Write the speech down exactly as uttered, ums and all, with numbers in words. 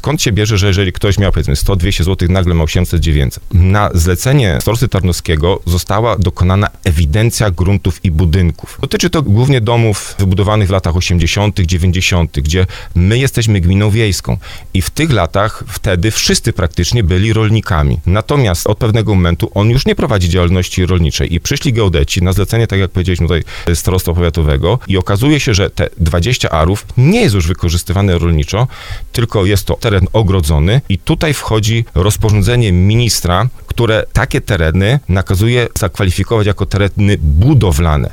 skąd się bierze, że jeżeli ktoś miał powiedzmy sto dwieście złotych, nagle ma osiemset dziewięćset. Na zlecenie starosty tarnowskiego została dokonana ewidencja gruntów i budynków. Dotyczy to głównie domów wybudowanych w latach osiemdziesiątych, dziewięćdziesiątych, gdzie my jesteśmy gminą wiejską i w tych latach wtedy wszyscy praktycznie byli rolnikami. Natomiast od pewnego momentu on już nie prowadzi działalności rolniczej i przyszli geodeci na zlecenie, tak jak powiedzieliśmy tutaj, starostwa powiatowego i okazuje się, że te dwadzieścia arów nie jest już wykorzystywane rolniczo, tylko jest to teren ogrodzony i tutaj wchodzi rozporządzenie ministra, które takie tereny nakazuje zakwalifikować jako tereny budowlane.